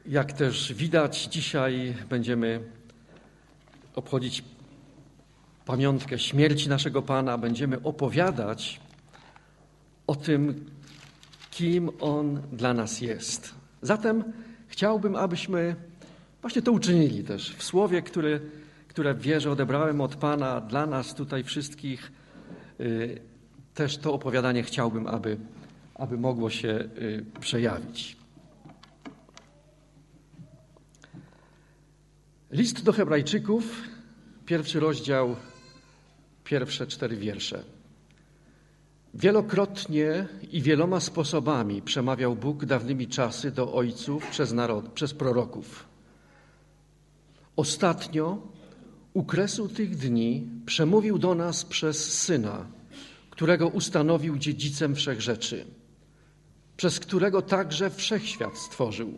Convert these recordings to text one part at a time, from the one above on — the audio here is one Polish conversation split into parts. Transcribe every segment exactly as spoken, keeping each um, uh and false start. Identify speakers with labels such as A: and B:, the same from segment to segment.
A: Jak też widać, dzisiaj będziemy obchodzić pamiątkę śmierci naszego Pana. Będziemy opowiadać o tym, kim On dla nas jest. Zatem chciałbym, abyśmy właśnie to uczynili też w słowie, które, które wierzę odebrałem od Pana dla nas tutaj wszystkich. Yy, też to opowiadanie chciałbym, aby, aby mogło się yy, przejawić. List do Hebrajczyków, pierwszy rozdział, pierwsze cztery wiersze. Wielokrotnie i wieloma sposobami przemawiał Bóg dawnymi czasy do ojców przez narod, przez proroków. Ostatnio, u kresu tych dni, przemówił do nas przez Syna, którego ustanowił dziedzicem wszech rzeczy, przez którego także wszechświat stworzył.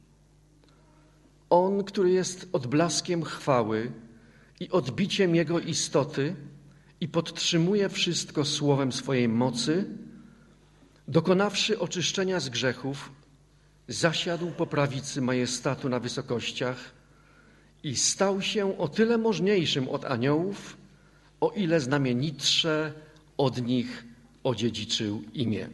A: On, który jest odblaskiem chwały i odbiciem Jego istoty i podtrzymuje wszystko słowem swojej mocy, dokonawszy oczyszczenia z grzechów, zasiadł po prawicy majestatu na wysokościach i stał się o tyle możniejszym od aniołów, o ile znamienitsze od nich odziedziczył imię.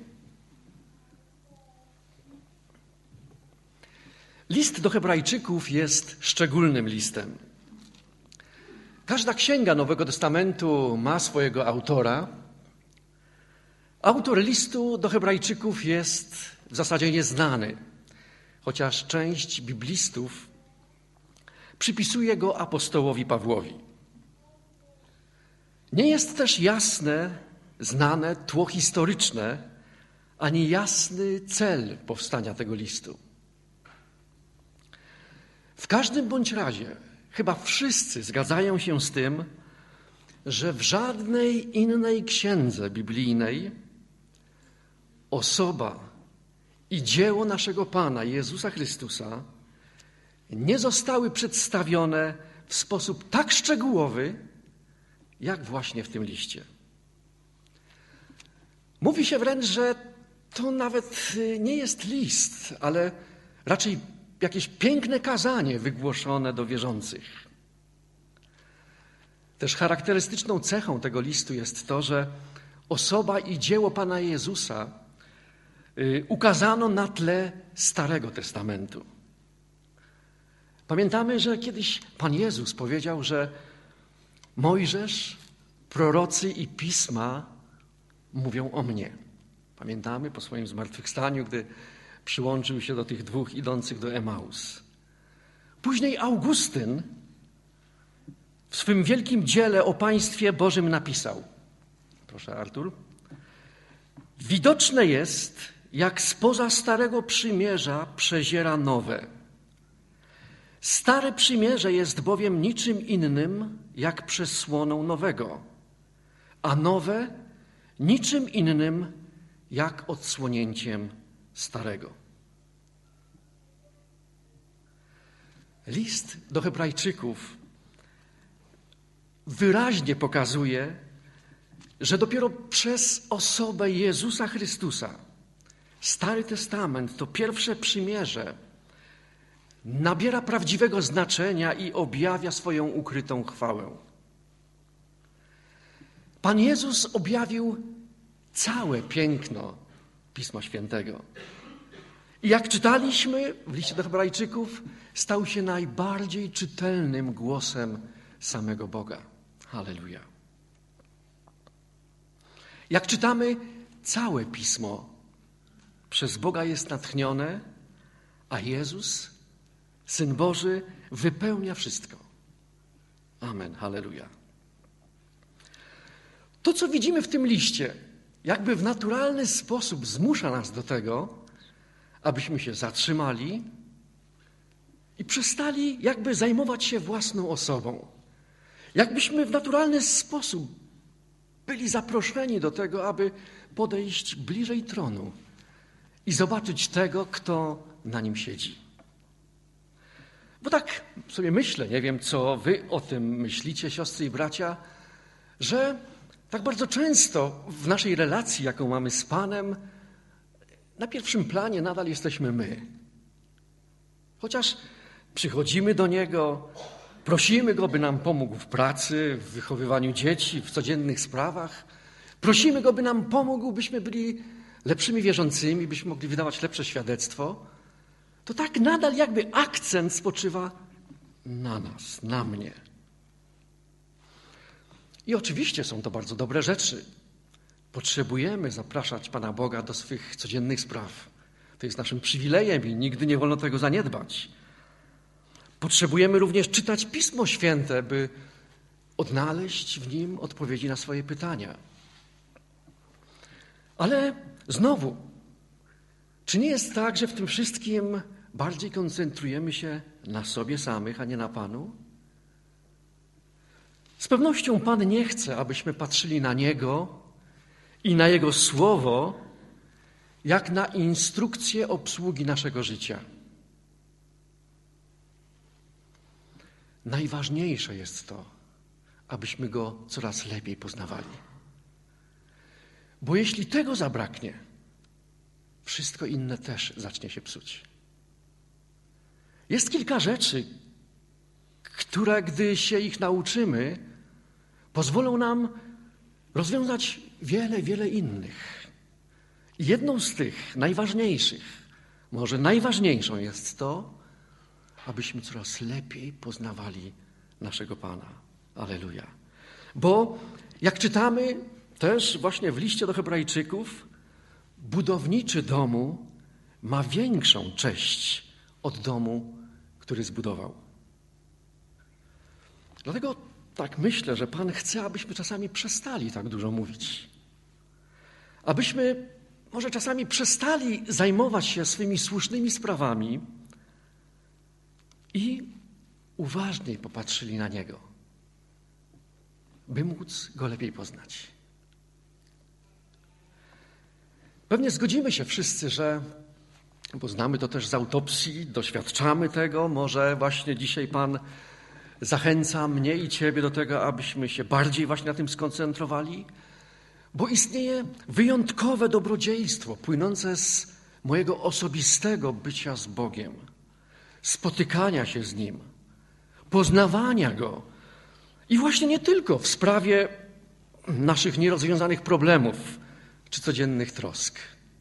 A: List do Hebrajczyków jest szczególnym listem. Każda księga Nowego Testamentu ma swojego autora. Autor listu do Hebrajczyków jest w zasadzie nieznany, chociaż część biblistów przypisuje go apostołowi Pawłowi. Nie jest też jasne, znane tło historyczne, ani jasny cel powstania tego listu. W każdym bądź razie chyba wszyscy zgadzają się z tym, że w żadnej innej księdze biblijnej osoba i dzieło naszego Pana Jezusa Chrystusa nie zostały przedstawione w sposób tak szczegółowy, jak właśnie w tym liście. Mówi się wręcz, że to nawet nie jest list, ale raczej jakieś piękne kazanie wygłoszone do wierzących. Też charakterystyczną cechą tego listu jest to, że osoba i dzieło Pana Jezusa ukazano na tle Starego Testamentu. Pamiętamy, że kiedyś Pan Jezus powiedział, że Mojżesz, prorocy i pisma mówią o mnie. Pamiętamy po swoim zmartwychwstaniu, gdy przyłączył się do tych dwóch idących do Emaus. Później Augustyn w swym wielkim dziele o państwie Bożym napisał. Proszę, Artur. Widoczne jest, jak spoza Starego Przymierza przeziera nowe. Stare Przymierze jest bowiem niczym innym, jak przesłoną nowego, a nowe niczym innym, jak odsłonięciem Starego. List do Hebrajczyków wyraźnie pokazuje, że dopiero przez osobę Jezusa Chrystusa Stary Testament, to pierwsze przymierze, nabiera prawdziwego znaczenia i objawia swoją ukrytą chwałę. Pan Jezus objawił całe piękno Pisma Świętego. I jak czytaliśmy w liście do Hebrajczyków, stał się najbardziej czytelnym głosem samego Boga. Halleluja. Jak czytamy, całe Pismo przez Boga jest natchnione, a Jezus, Syn Boży, wypełnia wszystko. Amen. Halleluja. To, co widzimy w tym liście, jakby w naturalny sposób zmusza nas do tego, abyśmy się zatrzymali i przestali jakby zajmować się własną osobą. Jakbyśmy w naturalny sposób byli zaproszeni do tego, aby podejść bliżej tronu i zobaczyć tego, kto na nim siedzi. Bo tak sobie myślę, nie wiem, co wy o tym myślicie, siostry i bracia, że tak bardzo często w naszej relacji, jaką mamy z Panem, na pierwszym planie nadal jesteśmy my. Chociaż przychodzimy do Niego, prosimy Go, by nam pomógł w pracy, w wychowywaniu dzieci, w codziennych sprawach. Prosimy Go, by nam pomógł, byśmy byli lepszymi wierzącymi, byśmy mogli wydawać lepsze świadectwo. To tak nadal jakby akcent spoczywa na nas, na mnie. I oczywiście są to bardzo dobre rzeczy. Potrzebujemy zapraszać Pana Boga do swych codziennych spraw. To jest naszym przywilejem i nigdy nie wolno tego zaniedbać. Potrzebujemy również czytać Pismo Święte, by odnaleźć w nim odpowiedzi na swoje pytania. Ale znowu, czy nie jest tak, że w tym wszystkim bardziej koncentrujemy się na sobie samych, a nie na Panu? Z pewnością Pan nie chce, abyśmy patrzyli na Niego i na Jego Słowo jak na instrukcję obsługi naszego życia. Najważniejsze jest to, abyśmy Go coraz lepiej poznawali. Bo jeśli tego zabraknie, wszystko inne też zacznie się psuć. Jest kilka rzeczy, które, gdy się ich nauczymy, pozwolą nam rozwiązać wiele, wiele innych. I jedną z tych najważniejszych, może najważniejszą jest to, abyśmy coraz lepiej poznawali naszego Pana. Alleluja. Bo jak czytamy też właśnie w liście do Hebrajczyków, budowniczy domu ma większą cześć od domu, który zbudował. Dlatego tak myślę, że Pan chce, abyśmy czasami przestali tak dużo mówić. Abyśmy może czasami przestali zajmować się swymi słusznymi sprawami i uważniej popatrzyli na Niego, by móc Go lepiej poznać. Pewnie zgodzimy się wszyscy, że, bo znamy to też z autopsji, doświadczamy tego, może właśnie dzisiaj Pan zachęca mnie i Ciebie do tego, abyśmy się bardziej właśnie na tym skoncentrowali, bo istnieje wyjątkowe dobrodziejstwo płynące z mojego osobistego bycia z Bogiem, spotykania się z Nim, poznawania Go i właśnie nie tylko w sprawie naszych nierozwiązanych problemów czy codziennych trosk.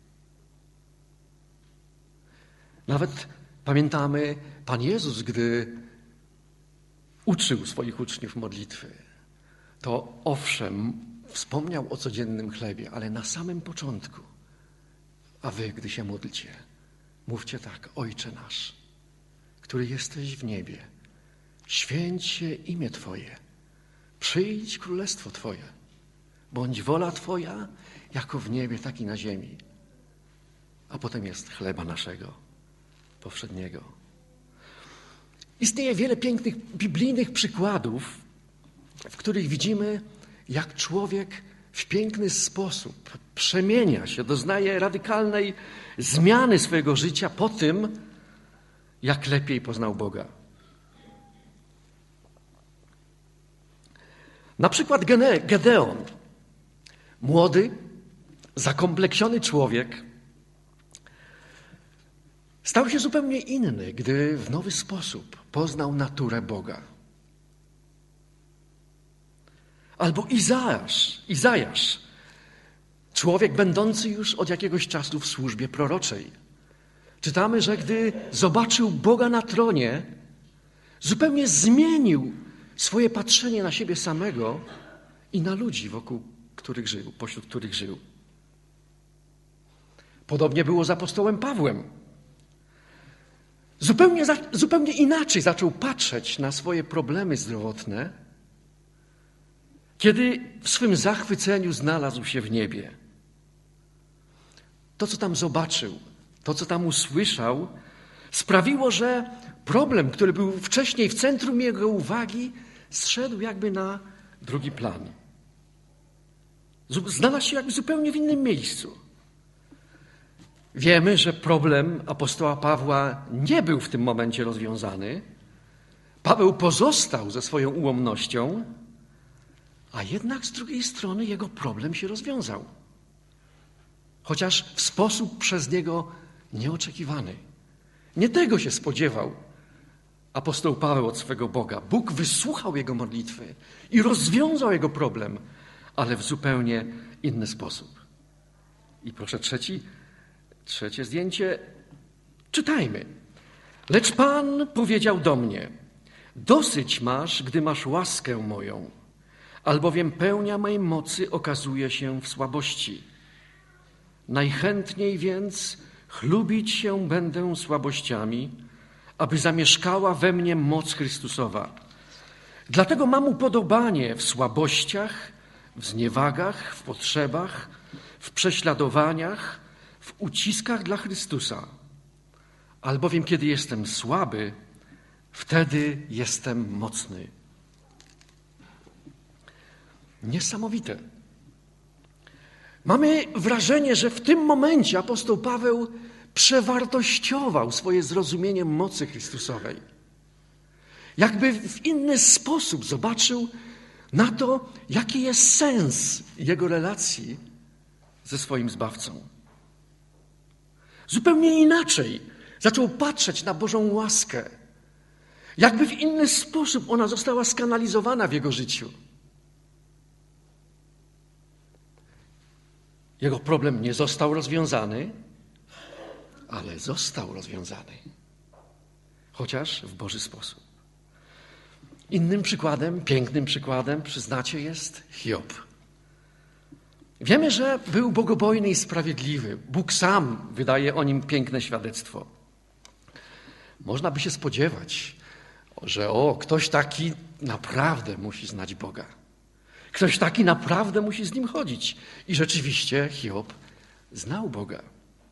A: Nawet pamiętamy, Pan Jezus, gdy uczył swoich uczniów modlitwy, to owszem, wspomniał o codziennym chlebie, ale na samym początku, a wy, gdy się módlcie, mówcie tak: Ojcze nasz, który jesteś w niebie, święć się imię Twoje, przyjdź królestwo Twoje, bądź wola Twoja, jako w niebie, tak i na ziemi. A potem jest chleba naszego powszedniego. Istnieje wiele pięknych biblijnych przykładów, w których widzimy, jak człowiek w piękny sposób przemienia się, doznaje radykalnej zmiany swojego życia po tym, jak lepiej poznał Boga. Na przykład Gedeon, młody, zakompleksiony człowiek, stał się zupełnie inny, gdy w nowy sposób poznał naturę Boga. Albo Izajasz, Izajasz, człowiek będący już od jakiegoś czasu w służbie proroczej. Czytamy, że gdy zobaczył Boga na tronie, zupełnie zmienił swoje patrzenie na siebie samego i na ludzi, wokół których żył, pośród których żył. Podobnie było z apostołem Pawłem. Zupełnie, zupełnie inaczej zaczął patrzeć na swoje problemy zdrowotne, kiedy w swym zachwyceniu znalazł się w niebie. To, co tam zobaczył, to, co tam usłyszał, sprawiło, że problem, który był wcześniej w centrum jego uwagi, zszedł jakby na drugi plan. Znalazł się jakby zupełnie w innym miejscu. Wiemy, że problem apostoła Pawła nie był w tym momencie rozwiązany. Paweł pozostał ze swoją ułomnością, a jednak z drugiej strony jego problem się rozwiązał. Chociaż w sposób przez niego nieoczekiwany. Nie tego się spodziewał apostoł Paweł od swego Boga. Bóg wysłuchał jego modlitwy i rozwiązał jego problem, ale w zupełnie inny sposób. I proszę trzeci, trzecie zdjęcie. Czytajmy. Lecz Pan powiedział do mnie: dosyć masz, gdy masz łaskę moją, albowiem pełnia mej mocy okazuje się w słabości. Najchętniej więc chlubić się będę słabościami, aby zamieszkała we mnie moc Chrystusowa. Dlatego mam upodobanie w słabościach, w zniewagach, w potrzebach, w prześladowaniach, w uciskach dla Chrystusa. Albowiem kiedy jestem słaby, wtedy jestem mocny. Niesamowite. Mamy wrażenie, że w tym momencie apostoł Paweł przewartościował swoje zrozumienie mocy Chrystusowej. Jakby w inny sposób zobaczył na to, jaki jest sens jego relacji ze swoim Zbawcą. Zupełnie inaczej zaczął patrzeć na Bożą łaskę. Jakby w inny sposób ona została skanalizowana w jego życiu. Jego problem nie został rozwiązany, ale został rozwiązany. Chociaż w Boży sposób. Innym przykładem, pięknym przykładem, przyznacie, jest Hiob. Wiemy, że był bogobojny i sprawiedliwy. Bóg sam wydaje o nim piękne świadectwo. Można by się spodziewać, że o, ktoś taki naprawdę musi znać Boga. Ktoś taki naprawdę musi z nim chodzić. I rzeczywiście Hiob znał Boga.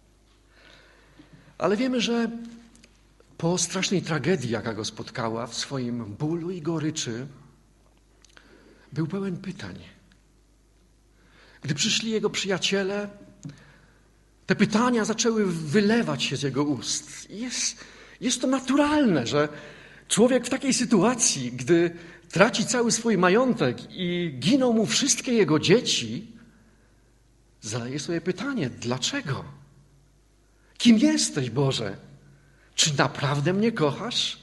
A: Ale wiemy, że po strasznej tragedii, jaka go spotkała, w swoim bólu i goryczy, był pełen pytań. Gdy przyszli jego przyjaciele, te pytania zaczęły wylewać się z jego ust. Jest, jest to naturalne, że człowiek w takiej sytuacji, gdy traci cały swój majątek i giną mu wszystkie jego dzieci, zadaje sobie pytanie, dlaczego? Kim jesteś, Boże? Czy naprawdę mnie kochasz?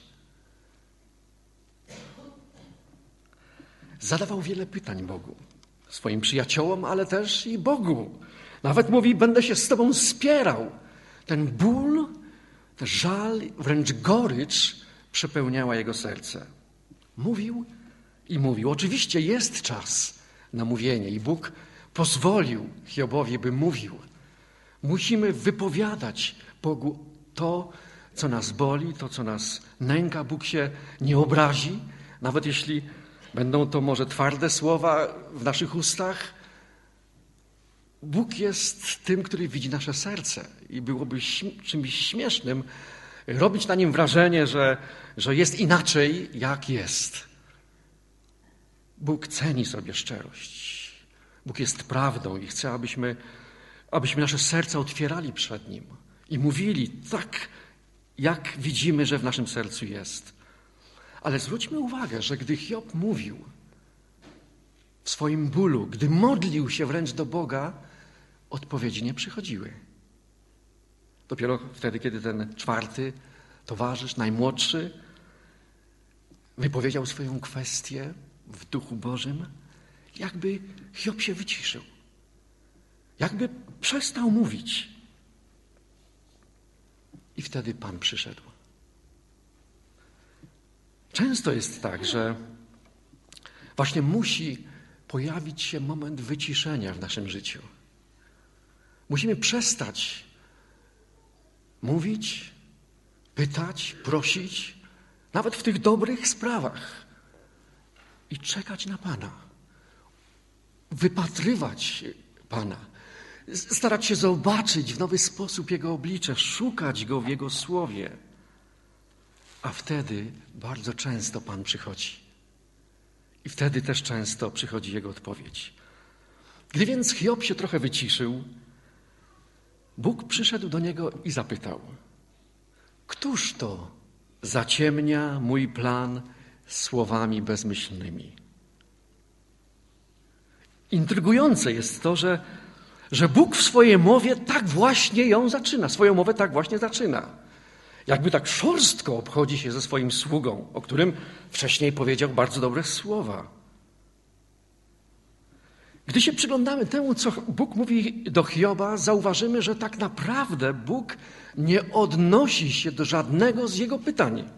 A: Zadawał wiele pytań Bogu, swoim przyjaciołom, ale też i Bogu. Nawet mówi, będę się z Tobą spierał. Ten ból, ten żal, wręcz gorycz przepełniała jego serce. Mówił i mówił. Oczywiście jest czas na mówienie i Bóg pozwolił Hiobowi, by mówił. Musimy wypowiadać Bogu to, co nas boli, to, co nas nęka. Bóg się nie obrazi, nawet jeśli będą to może twarde słowa w naszych ustach. Bóg jest tym, który widzi nasze serce i byłoby czymś śmiesznym robić na nim wrażenie, że, że jest inaczej, jak jest. Bóg ceni sobie szczerość. Bóg jest prawdą i chce, abyśmy, abyśmy nasze serca otwierali przed Nim i mówili tak, jak widzimy, że w naszym sercu jest. Ale zwróćmy uwagę, że gdy Hiob mówił w swoim bólu, gdy modlił się wręcz do Boga, odpowiedzi nie przychodziły. Dopiero wtedy, kiedy ten czwarty towarzysz, najmłodszy, wypowiedział swoją kwestię w Duchu Bożym, jakby Hiob się wyciszył. Jakby przestał mówić. I wtedy Pan przyszedł. Często jest tak, że właśnie musi pojawić się moment wyciszenia w naszym życiu. Musimy przestać mówić, pytać, prosić, nawet w tych dobrych sprawach i czekać na Pana. Wypatrywać Pana. Starać się zobaczyć w nowy sposób Jego oblicze, szukać Go w Jego Słowie. A wtedy bardzo często Pan przychodzi. I wtedy też często przychodzi Jego odpowiedź. Gdy więc Hiob się trochę wyciszył, Bóg przyszedł do niego i zapytał: któż to zaciemnia mój plan słowami bezmyślnymi? Intrygujące jest to, że, że Bóg w swojej mowie tak właśnie ją zaczyna. Swoją mowę tak właśnie zaczyna. Jakby tak szorstko obchodzi się ze swoim sługą, o którym wcześniej powiedział bardzo dobre słowa. Gdy się przyglądamy temu, co Bóg mówi do Hioba, zauważymy, że tak naprawdę Bóg nie odnosi się do żadnego z jego pytań.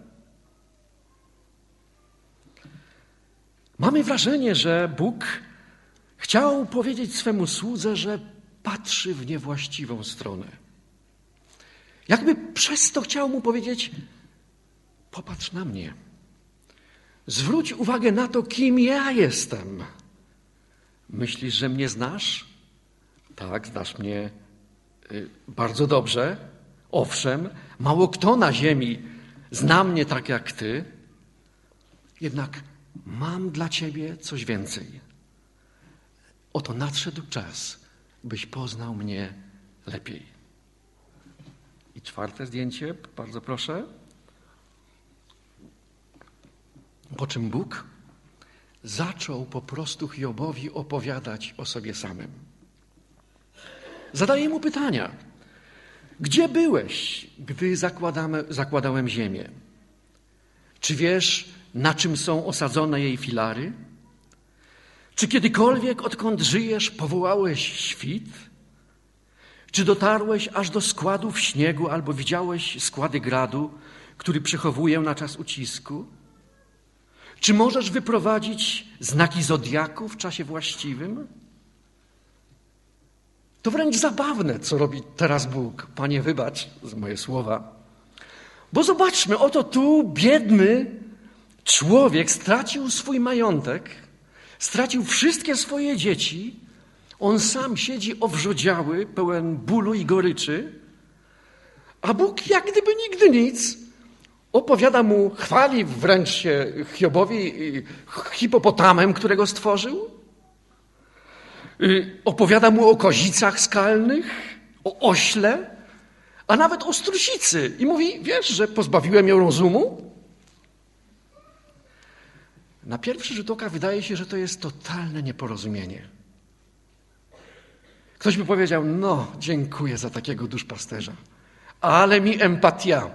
A: Mamy wrażenie, że Bóg chciał powiedzieć swemu słudze, że patrzy w niewłaściwą stronę. Jakby przez to chciał mu powiedzieć: popatrz na mnie. Zwróć uwagę na to, kim ja jestem. Myślisz, że mnie znasz? Tak, znasz mnie y, bardzo dobrze. Owszem, mało kto na ziemi zna mnie tak jak ty. Jednak mam dla ciebie coś więcej. Oto nadszedł czas, byś poznał mnie lepiej. I czwarte zdjęcie, bardzo proszę. Po czym Bóg zaczął po prostu Hiobowi opowiadać o sobie samym. Zadaje mu pytania. Gdzie byłeś, gdy zakładamy, zakładałem ziemię? Czy wiesz, na czym są osadzone jej filary? Czy kiedykolwiek, odkąd żyjesz, powołałeś świt? Czy dotarłeś aż do składów śniegu albo widziałeś składy gradu, który przechowuję na czas ucisku? Czy możesz wyprowadzić znaki zodiaku w czasie właściwym? To wręcz zabawne, co robi teraz Bóg. Panie, wybacz za moje słowa. Bo zobaczmy, oto tu biedny człowiek stracił swój majątek, stracił wszystkie swoje dzieci. On sam siedzi owrzodziały, pełen bólu i goryczy, a Bóg jak gdyby nigdy nic opowiada mu, chwali wręcz się Hiobowi hipopotamem, którego stworzył. Opowiada mu o kozicach skalnych, o ośle, a nawet o strusicy. I mówi: wiesz, że pozbawiłem ją rozumu? Na pierwszy rzut oka wydaje się, że to jest totalne nieporozumienie. Ktoś by powiedział: no, dziękuję za takiego duszpasterza, ale mi empatia.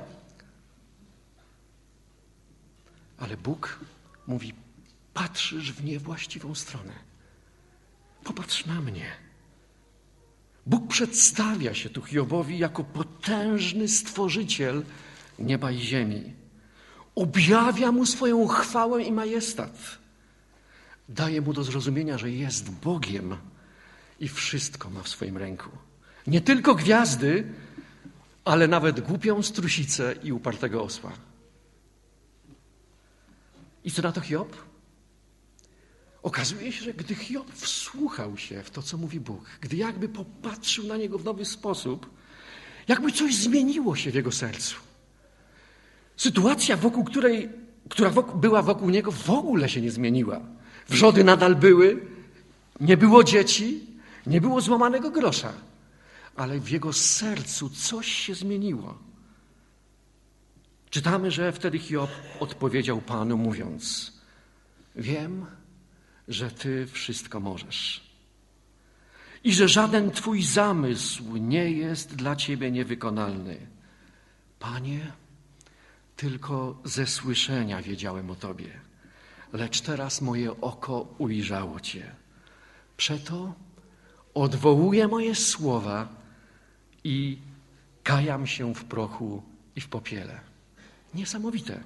A: Ale Bóg mówi: patrzysz w niewłaściwą stronę. Popatrz na mnie. Bóg przedstawia się tu Hiobowi jako potężny stworzyciel nieba i ziemi. Objawia mu swoją chwałę i majestat. Daje mu do zrozumienia, że jest Bogiem i wszystko ma w swoim ręku. Nie tylko gwiazdy, ale nawet głupią strusicę i upartego osła. I co na to Hiob? Okazuje się, że gdy Hiob wsłuchał się w to, co mówi Bóg, gdy jakby popatrzył na niego w nowy sposób, jakby coś zmieniło się w jego sercu. Sytuacja, wokół której, która wokół, była wokół niego, w ogóle się nie zmieniła. Wrzody nadal były, nie było dzieci, nie było złamanego grosza, ale w jego sercu coś się zmieniło. Czytamy, że wtedy Hiob odpowiedział Panu, mówiąc: wiem, że Ty wszystko możesz i że żaden Twój zamysł nie jest dla Ciebie niewykonalny. Panie, tylko ze słyszenia wiedziałem o Tobie, lecz teraz moje oko ujrzało Cię. Przeto odwołuję moje słowa i kajam się w prochu i w popiele. Niesamowite.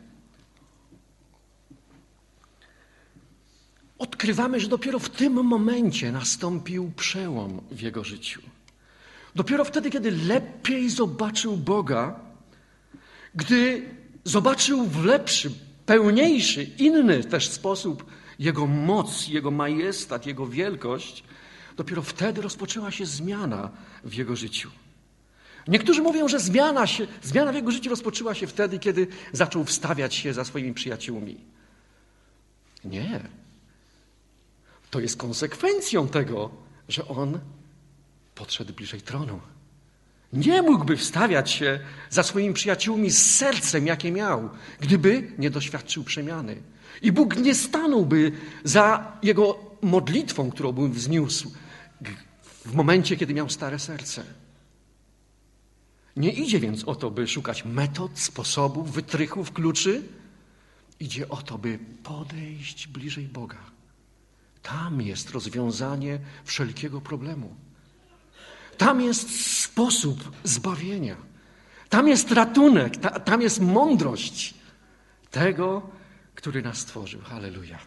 A: Odkrywamy, że dopiero w tym momencie nastąpił przełom w jego życiu. Dopiero wtedy, kiedy lepiej zobaczył Boga, gdy zobaczył w lepszy, pełniejszy, inny też sposób Jego moc, Jego majestat, Jego wielkość, dopiero wtedy rozpoczęła się zmiana w jego życiu. Niektórzy mówią, że zmiana, się, zmiana w jego życiu rozpoczęła się wtedy, kiedy zaczął wstawiać się za swoimi przyjaciółmi. Nie. To jest konsekwencją tego, że on podszedł bliżej tronu. Nie mógłby wstawiać się za swoimi przyjaciółmi z sercem, jakie miał, gdyby nie doświadczył przemiany. I Bóg nie stanąłby za jego modlitwą, którą by wzniósł w momencie, kiedy miał stare serce. Nie idzie więc o to, by szukać metod, sposobów, wytrychów, kluczy. Idzie o to, by podejść bliżej Boga. Tam jest rozwiązanie wszelkiego problemu. Tam jest sposób zbawienia. Tam jest ratunek, ta, tam jest mądrość tego, który nas stworzył. Halleluja.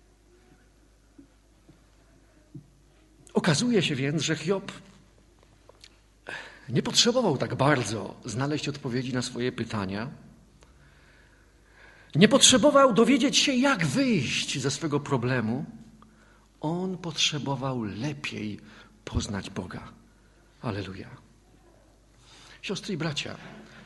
A: Okazuje się więc, że Hiob nie potrzebował tak bardzo znaleźć odpowiedzi na swoje pytania. Nie potrzebował dowiedzieć się, jak wyjść ze swego problemu. On potrzebował lepiej poznać Boga. Alleluja. Siostry i bracia,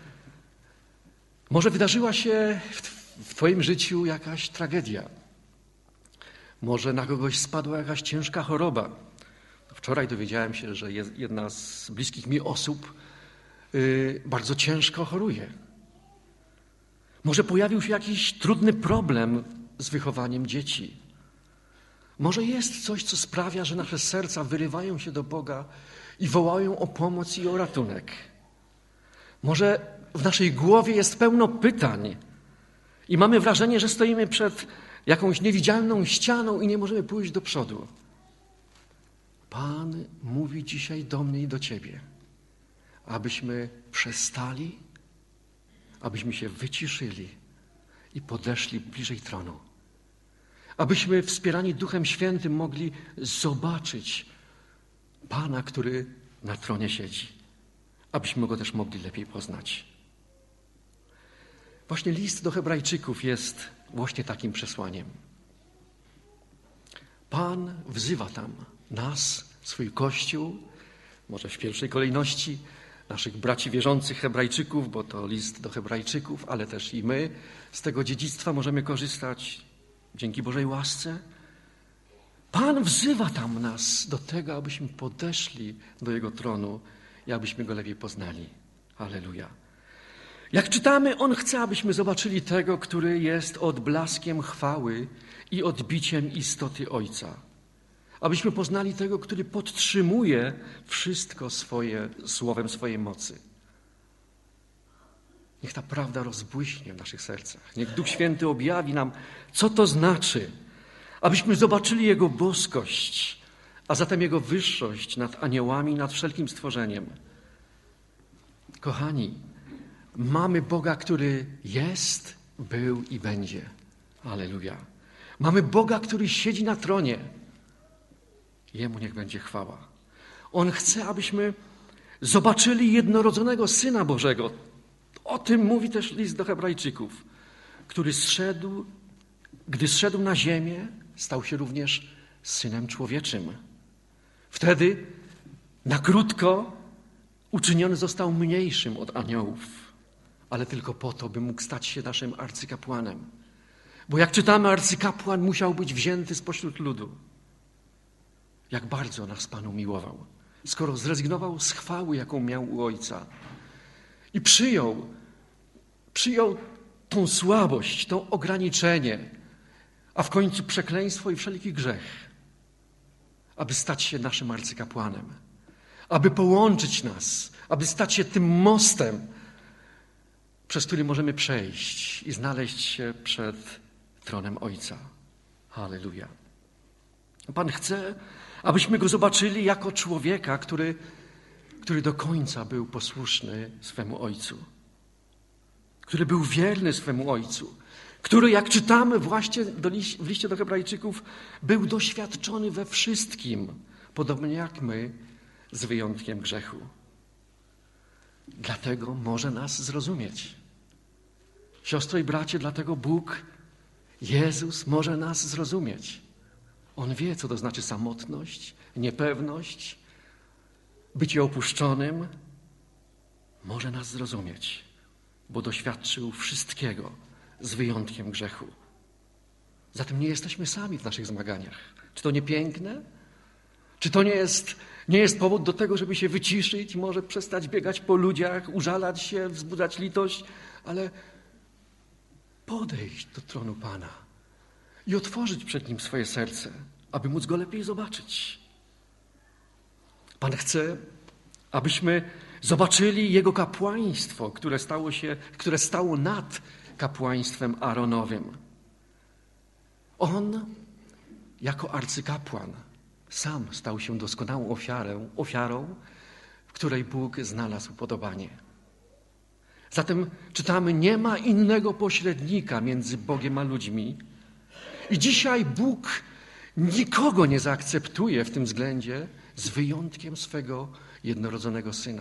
A: może wydarzyła się w, w Twoim życiu jakaś tragedia. Może na kogoś spadła jakaś ciężka choroba. Wczoraj dowiedziałem się, że jedna z bliskich mi osób yy, bardzo ciężko choruje. Może pojawił się jakiś trudny problem z wychowaniem dzieci. Może jest coś, co sprawia, że nasze serca wyrywają się do Boga i wołają o pomoc i o ratunek. Może w naszej głowie jest pełno pytań i mamy wrażenie, że stoimy przed jakąś niewidzialną ścianą i nie możemy pójść do przodu. Pan mówi dzisiaj do mnie i do Ciebie, abyśmy przestali, abyśmy się wyciszyli i podeszli bliżej tronu. Abyśmy wspierani Duchem Świętym mogli zobaczyć Pana, który na tronie siedzi. Abyśmy Go też mogli lepiej poznać. Właśnie list do Hebrajczyków jest właśnie takim przesłaniem. Pan wzywa tam nas, swój Kościół, może w pierwszej kolejności naszych braci wierzących Hebrajczyków, bo to list do Hebrajczyków, ale też i my z tego dziedzictwa możemy korzystać dzięki Bożej łasce. Pan wzywa tam nas do tego, abyśmy podeszli do Jego tronu i abyśmy Go lepiej poznali. Halleluja. Jak czytamy, On chce, abyśmy zobaczyli tego, który jest odblaskiem chwały i odbiciem istoty Ojca. Abyśmy poznali tego, który podtrzymuje wszystko swoje, słowem swojej mocy. Niech ta prawda rozbłyśnie w naszych sercach. Niech Duch Święty objawi nam, co to znaczy, abyśmy zobaczyli Jego boskość, a zatem Jego wyższość nad aniołami, nad wszelkim stworzeniem. Kochani, mamy Boga, który jest, był i będzie. Alleluja. Mamy Boga, który siedzi na tronie. Jemu niech będzie chwała. On chce, abyśmy zobaczyli jednorodzonego Syna Bożego. O tym mówi też list do Hebrajczyków, który zszedł, gdy zszedł na ziemię, stał się również Synem Człowieczym. Wtedy na krótko uczyniony został mniejszym od aniołów, ale tylko po to, by mógł stać się naszym arcykapłanem. Bo jak czytamy, arcykapłan musiał być wzięty spośród ludu. Jak bardzo nas Pan umiłował, skoro zrezygnował z chwały, jaką miał u Ojca i przyjął, przyjął tą słabość, to ograniczenie, a w końcu przekleństwo i wszelki grzech, aby stać się naszym arcykapłanem, aby połączyć nas, aby stać się tym mostem, przez który możemy przejść i znaleźć się przed tronem Ojca. Halleluja. Pan chce, abyśmy Go zobaczyli jako człowieka, który, który do końca był posłuszny swemu Ojcu, który był wierny swemu Ojcu, który, jak czytamy właśnie do liś- w liście do Hebrajczyków, był doświadczony we wszystkim, podobnie jak my, z wyjątkiem grzechu. Dlatego może nas zrozumieć. Siostro i bracie, dlatego Bóg, Jezus może nas zrozumieć. On wie, co to znaczy samotność, niepewność, bycie opuszczonym. Może nas zrozumieć, bo doświadczył wszystkiego z wyjątkiem grzechu. Zatem nie jesteśmy sami w naszych zmaganiach. Czy to nie piękne? Czy to nie jest, nie jest powód do tego, żeby się wyciszyć, może przestać biegać po ludziach, użalać się, wzbudzać litość, ale podejść do tronu Pana i otworzyć przed Nim swoje serce, aby móc Go lepiej zobaczyć. Pan chce, abyśmy zobaczyli Jego kapłaństwo, które stało się, które stało nad kapłaństwem Aaronowym. On, jako arcykapłan, sam stał się doskonałą ofiarą, ofiarą, w której Bóg znalazł upodobanie. Zatem czytamy, nie ma innego pośrednika między Bogiem a ludźmi. I dzisiaj Bóg nikogo nie zaakceptuje w tym względzie, z wyjątkiem swego jednorodzonego Syna.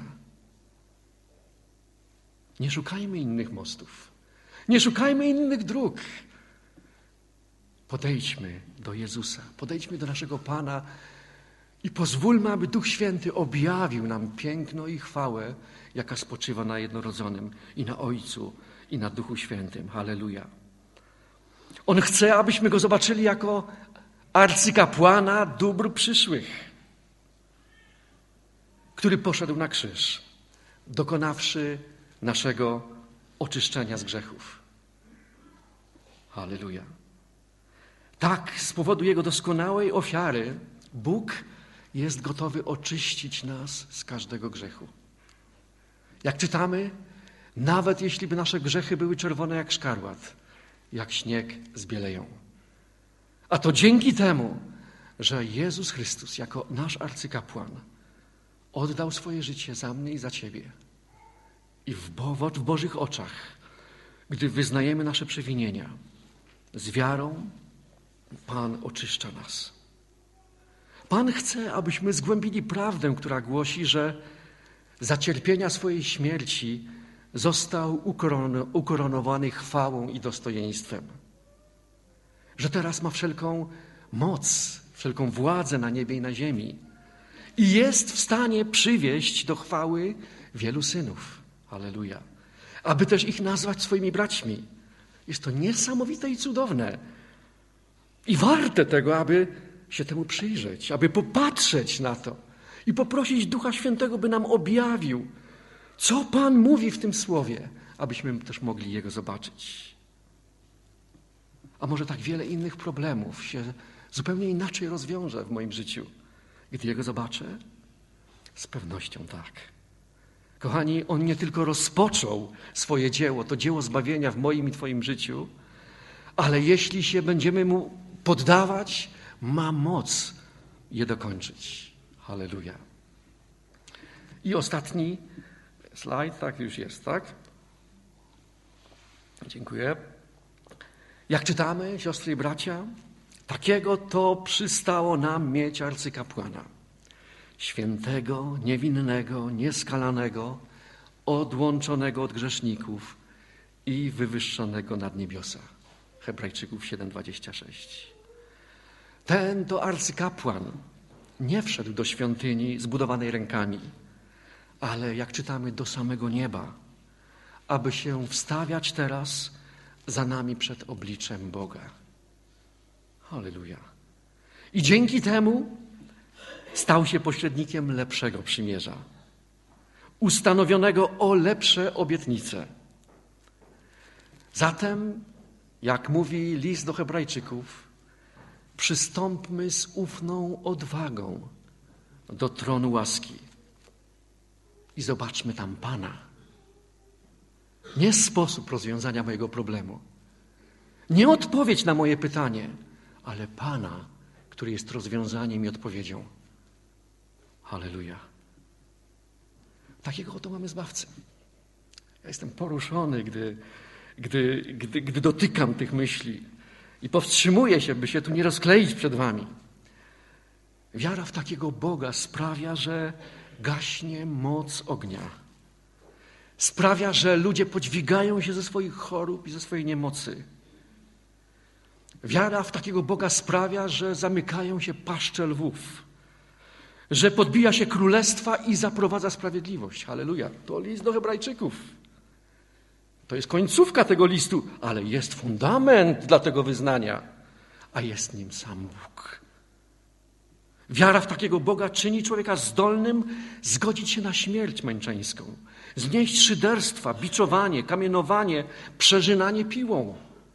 A: Nie szukajmy innych mostów. Nie szukajmy innych dróg. Podejdźmy do Jezusa, podejdźmy do naszego Pana i pozwólmy, aby Duch Święty objawił nam piękno i chwałę, jaka spoczywa na jednorodzonym i na Ojcu i na Duchu Świętym. Halleluja. On chce, abyśmy Go zobaczyli jako arcykapłana dóbr przyszłych, który poszedł na krzyż, dokonawszy naszego oczyszczenia z grzechów. Halleluja. Tak, z powodu Jego doskonałej ofiary Bóg jest gotowy oczyścić nas z każdego grzechu. Jak czytamy, nawet jeśli by nasze grzechy były czerwone jak szkarłat, jak śnieg zbieleją. A to dzięki temu, że Jezus Chrystus jako nasz arcykapłan oddał swoje życie za mnie i za Ciebie. I w, Bo- w Bożych oczach, gdy wyznajemy nasze przewinienia, z wiarą Pan oczyszcza nas. Pan chce, abyśmy zgłębili prawdę, która głosi, że za cierpienia swojej śmierci został ukoron- ukoronowany chwałą i dostojeństwem. Że teraz ma wszelką moc, wszelką władzę na niebie i na ziemi. I jest w stanie przywieść do chwały wielu synów. Halleluja. Aby też ich nazwać swoimi braćmi. Jest to niesamowite i cudowne. I warte tego, aby się temu przyjrzeć, aby popatrzeć na to i poprosić Ducha Świętego, by nam objawił, co Pan mówi w tym słowie, abyśmy też mogli Jego zobaczyć. A może tak wiele innych problemów się zupełnie inaczej rozwiąże w moim życiu, gdy Jego zobaczę? Z pewnością tak. Kochani, On nie tylko rozpoczął swoje dzieło, to dzieło zbawienia w moim i Twoim życiu, ale jeśli się będziemy Mu poddawać, ma moc je dokończyć. Halleluja. I ostatni slajd, tak już jest, tak? Dziękuję. Jak czytamy, siostry i bracia, takiego to przystało nam mieć arcykapłana. Świętego, niewinnego, nieskalanego, odłączonego od grzeszników i wywyższonego nad niebiosa. Hebrajczyków siedem dwadzieścia sześć. Ten to arcykapłan nie wszedł do świątyni zbudowanej rękami, ale jak czytamy, do samego nieba, aby się wstawiać teraz za nami przed obliczem Boga. Halleluja. I dzięki temu stał się pośrednikiem lepszego przymierza, ustanowionego o lepsze obietnice. Zatem, jak mówi list do Hebrajczyków, przystąpmy z ufną odwagą do tronu łaski i zobaczmy tam Pana. Nie sposób rozwiązania mojego problemu, nie odpowiedź na moje pytanie, ale Pana, który jest rozwiązaniem i odpowiedzią. Halleluja. Takiego oto mamy Zbawcę. Ja jestem poruszony, gdy, gdy, gdy, gdy dotykam tych myśli i powstrzymuję się, by się tu nie rozkleić przed wami. Wiara w takiego Boga sprawia, że gaśnie moc ognia. Sprawia, że ludzie podźwigają się ze swoich chorób i ze swojej niemocy. Wiara w takiego Boga sprawia, że zamykają się paszcze lwów, że podbija się królestwa i zaprowadza sprawiedliwość. Halleluja. To list do Hebrajczyków. To jest końcówka tego listu, ale jest fundament dla tego wyznania, a jest nim sam Bóg. Wiara w takiego Boga czyni człowieka zdolnym zgodzić się na śmierć męczeńską, znieść szyderstwa, biczowanie, kamienowanie, przerzynanie piłą.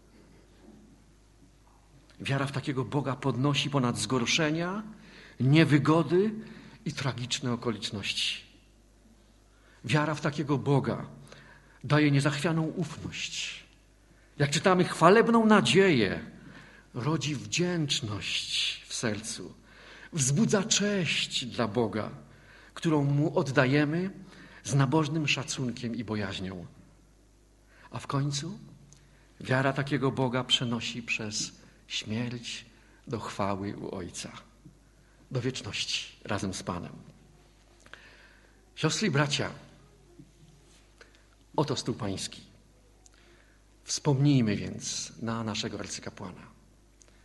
A: Wiara w takiego Boga podnosi ponad zgorszenia, niewygody i tragiczne okoliczności. Wiara w takiego Boga daje niezachwianą ufność. Jak czytamy, chwalebną nadzieję, rodzi wdzięczność w sercu, wzbudza cześć dla Boga, którą Mu oddajemy z nabożnym szacunkiem i bojaźnią. A w końcu wiara takiego Boga przenosi przez śmierć do chwały u Ojca, do wieczności razem z Panem. Siostry i bracia, oto stół Pański. Wspomnijmy więc na naszego arcykapłana.